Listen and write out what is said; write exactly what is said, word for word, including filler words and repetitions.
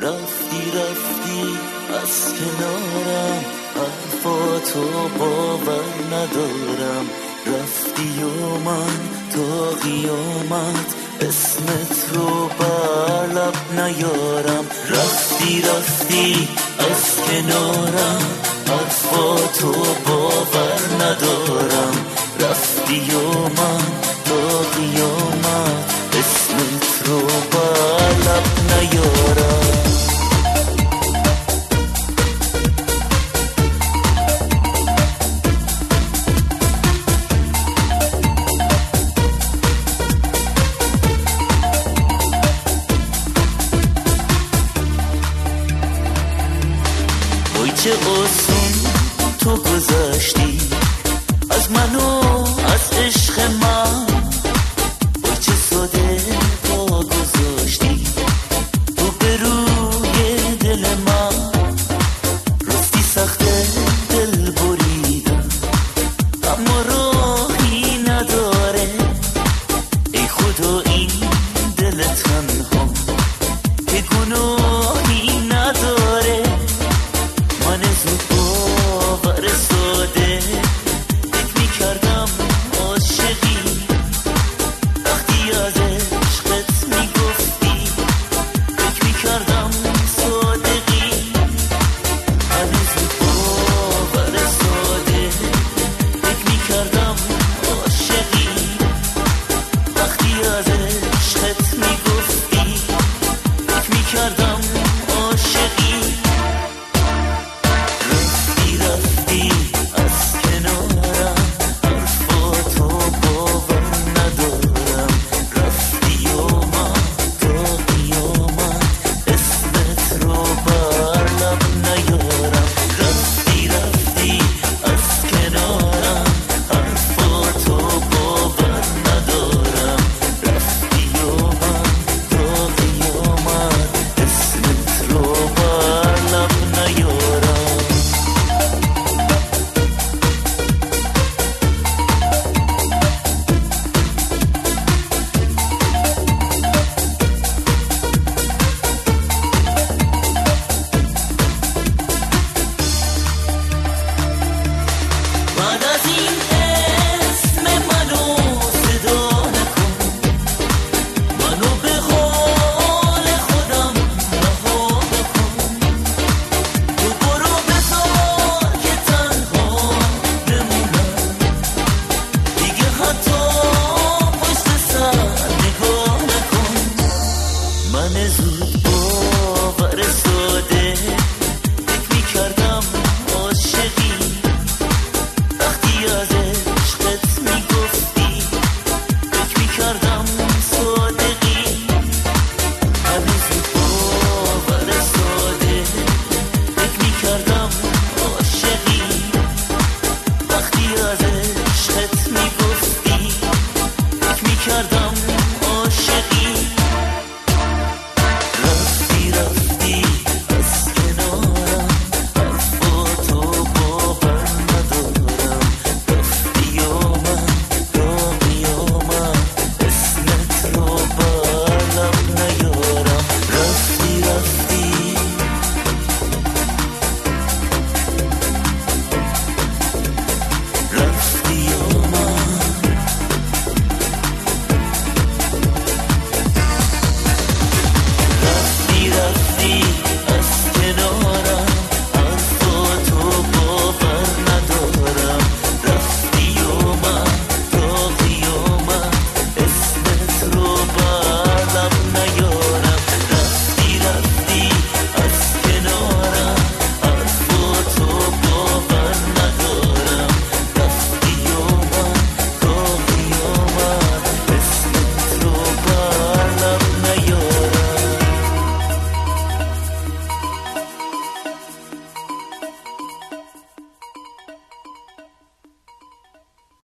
رفتی رفتی از کنارم، حرفاتو باور ندارم. رفتی و من تا قیامت اسمت رو بر لب نیارم. رفتی رفتی از کنارم، حرفاتو باور ندارم. رفتی و من تا قیامت اسمت رو بر لب نیارم. چه آسون تو گذشتی از من و از عشق من، وای چه ساده پا گذاشتی تو به روی دل من. راستی سخته دل بریدم اما راهی نداره. ای خدا این دل تنها که گناهی نداره. من زود باور ساده فکر میکردم عاشقی، وقتی از عشقت میگفتی فکر میکردم صادقی. من زود باور ساده فکر میکردم عاشقی، وقتی از عشقت میگفتی فکر میکردم عاشقی. من زود